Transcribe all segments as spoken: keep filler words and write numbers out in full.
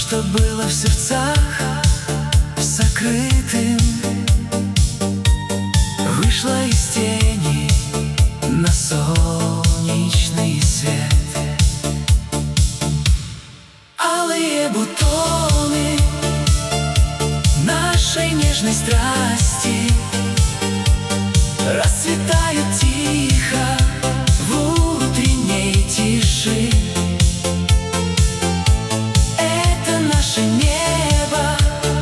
что было в сердцах сокрытым, вышло из тени на солнечный свет. Алые бутоны нашей нежной страсти расцветают тихо в утренней тиши. Это наше небо,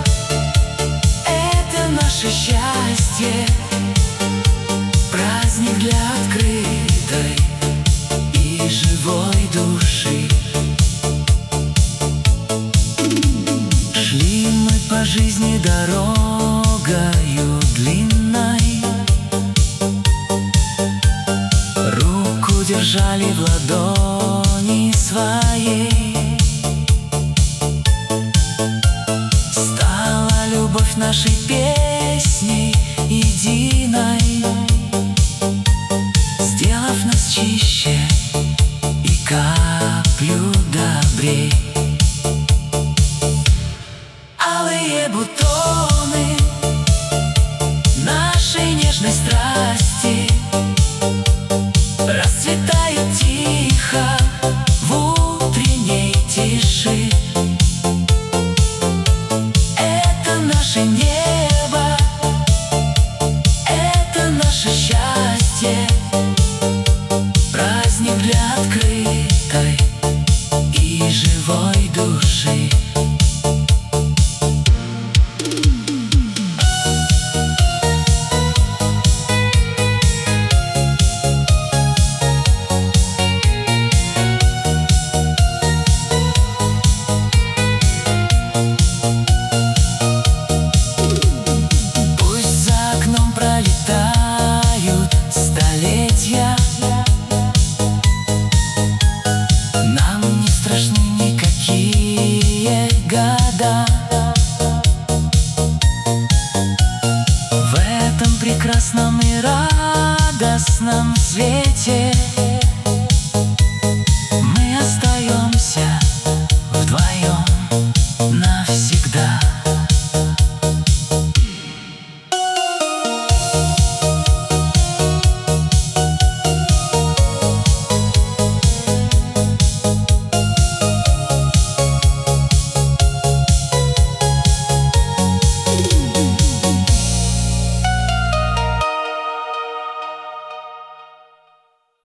это наше счастье, праздник для открытой и живой души. Шли мы по жизни дорогою длинной, руку держали в ладони своей. Стала любовь нашей песней единой, сделав нас чище и каплю добрей. Алые бутоны нашей нежной страсти расцветают тихо в утренней тиши. Это наше небо, это наше счастье, праздник для открытой и живой души. Нам не страшны никакие года. В этом прекрасном и радостном свете